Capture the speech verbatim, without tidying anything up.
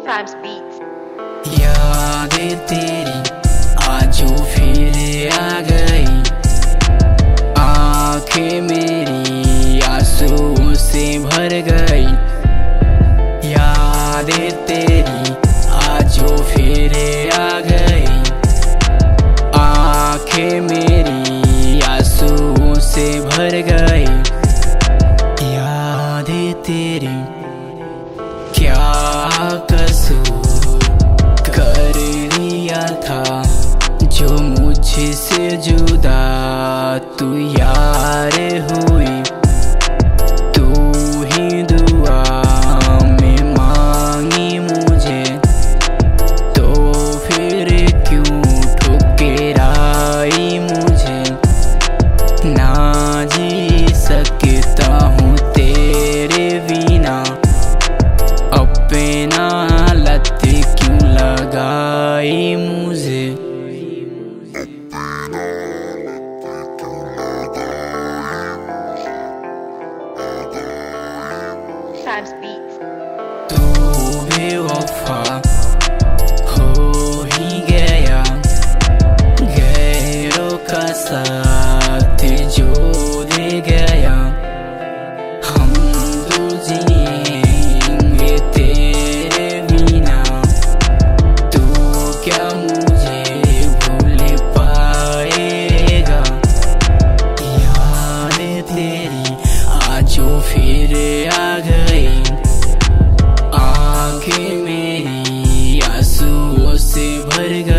Times Beats। यादें तेरी आजो फिर आ गई, आंखें मेरी आंसुओं से भर गई। यादें तेरी आजो फिर आ गई, आंखें मेरी आंसुओं से भर गई। यादें तेरी क्या कसूर कर दिया था जो मुझसे जुदा तू यार हुई। तू ही दुआ में मांगी मुझे, तो फिर क्यों ठुकराई मुझे। ना जी सकता हूँ तेरे बिना, अपना लत क्यों लगाई मुझे। Times Beats। तू बेवफा हो ही गया, गैरों का साथ जो दे गया। हम दो जिएंगे तेरे बिना, तू क्या मुझे भूल पाएगा। यादें तेरी आजो फिर आ गई, आंखें मेरी आंसुओं से भर गई।